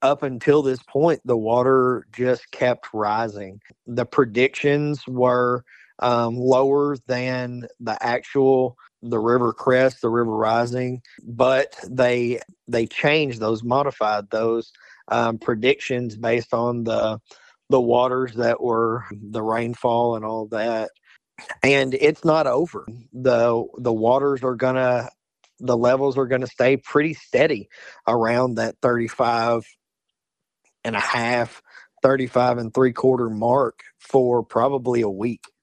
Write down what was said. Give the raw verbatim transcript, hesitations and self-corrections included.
up until this point, the water just kept rising. The predictions were um, lower than the actual the river crest, the river rising, but they they changed those, modified those um, predictions based on the the waters that were the rainfall and all that. And it's not over. the The waters are gonna, the levels are gonna stay pretty steady around that thirty-five and a half, thirty-five and three quarter mark for probably a week.